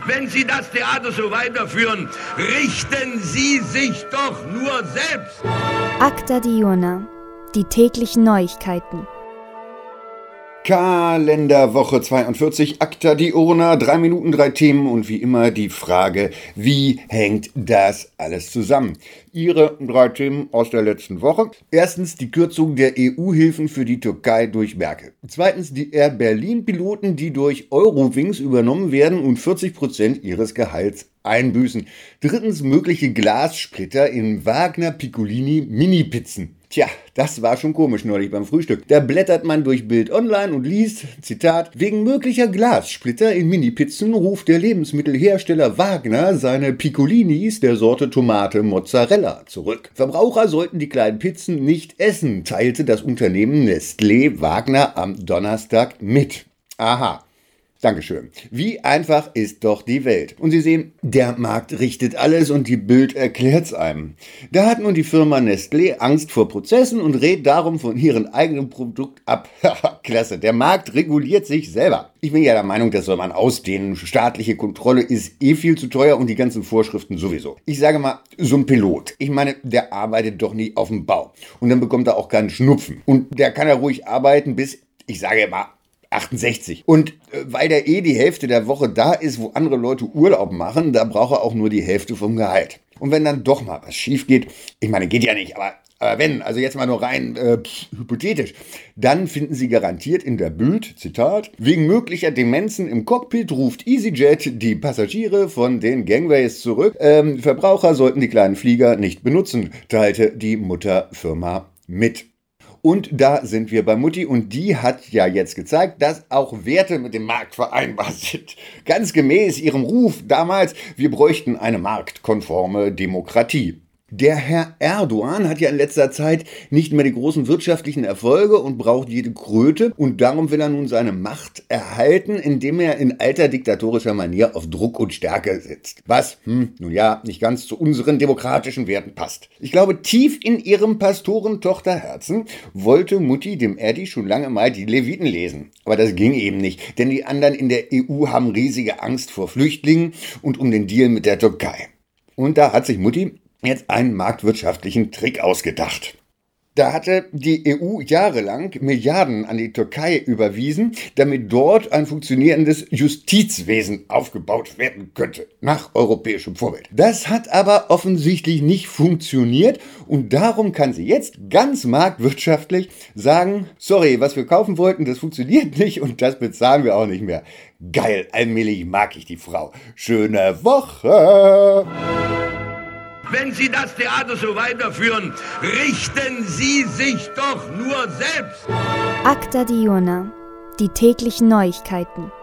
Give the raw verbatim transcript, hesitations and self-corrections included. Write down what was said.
Wenn Sie das Theater so weiterführen, richten Sie sich doch nur selbst. Acta Diurna, die täglichen Neuigkeiten. Kalenderwoche zweiundvierzig, Acta Diurna, drei Minuten, drei Themen und wie immer die Frage, wie hängt das alles zusammen? Ihre drei Themen aus der letzten Woche. Erstens die Kürzung der E U-Hilfen für die Türkei durch Merkel. Zweitens die Air Berlin-Piloten, die durch Eurowings übernommen werden und vierzig Prozent ihres Gehalts einbüßen. Drittens mögliche Glassplitter in Wagner Piccolini Mini-Pizzen. Tja, das war schon komisch neulich beim Frühstück. Da blättert man durch Bild Online und liest, Zitat, wegen möglicher Glassplitter in Mini-Pizzen ruft der Lebensmittelhersteller Wagner seine Piccolinis der Sorte Tomate Mozzarella zurück. Verbraucher sollten die kleinen Pizzen nicht essen, teilte das Unternehmen Nestlé Wagner am Donnerstag mit. Aha. Dankeschön. Wie einfach ist doch die Welt. Und Sie sehen, der Markt richtet alles und die Bild erklärt's einem. Da hat nun die Firma Nestlé Angst vor Prozessen und rät darum von ihrem eigenen Produkt ab. Klasse, der Markt reguliert sich selber. Ich bin ja der Meinung, das soll man ausdehnen. Staatliche Kontrolle ist eh viel zu teuer und die ganzen Vorschriften sowieso. Ich sage mal, so ein Pilot, ich meine, der arbeitet doch nie auf dem Bau. Und dann bekommt er auch keinen Schnupfen. Und der kann ja ruhig arbeiten bis, ich sage mal, achtundsechzig. Und äh, weil der eh die Hälfte der Woche da ist, wo andere Leute Urlaub machen, da braucht er auch nur die Hälfte vom Gehalt. Und wenn dann doch mal was schief geht, ich meine, geht ja nicht, aber, aber wenn, also jetzt mal nur rein äh, pff, hypothetisch, dann finden Sie garantiert in der Bild, Zitat, wegen möglicher Demenzen im Cockpit ruft EasyJet die Passagiere von den Gangways zurück. Ähm, Verbraucher sollten die kleinen Flieger nicht benutzen, teilte die Mutterfirma mit. Und da sind wir bei Mutti und die hat ja jetzt gezeigt, dass auch Werte mit dem Markt vereinbar sind. Ganz gemäß ihrem Ruf damals, wir bräuchten eine marktkonforme Demokratie. Der Herr Erdogan hat ja in letzter Zeit nicht mehr die großen wirtschaftlichen Erfolge und braucht jede Kröte und darum will er nun seine Macht erhalten, indem er in alter diktatorischer Manier auf Druck und Stärke setzt. Was, hm, nun ja, nicht ganz zu unseren demokratischen Werten passt. Ich glaube, tief in ihrem Pastorentochterherzen wollte Mutti dem Erdi schon lange mal die Leviten lesen. Aber das ging eben nicht, denn die anderen in der E U haben riesige Angst vor Flüchtlingen und um den Deal mit der Türkei. Und da hat sich Mutti jetzt einen marktwirtschaftlichen Trick ausgedacht. Da hatte die E U jahrelang Milliarden an die Türkei überwiesen, damit dort ein funktionierendes Justizwesen aufgebaut werden könnte, nach europäischem Vorbild. Das hat aber offensichtlich nicht funktioniert und darum kann sie jetzt ganz marktwirtschaftlich sagen, sorry, was wir kaufen wollten, das funktioniert nicht und das bezahlen wir auch nicht mehr. Geil, allmählich mag ich die Frau. Schöne Woche! Wenn Sie das Theater so weiterführen, richten Sie sich doch nur selbst. Acta Diurna, die täglichen Neuigkeiten.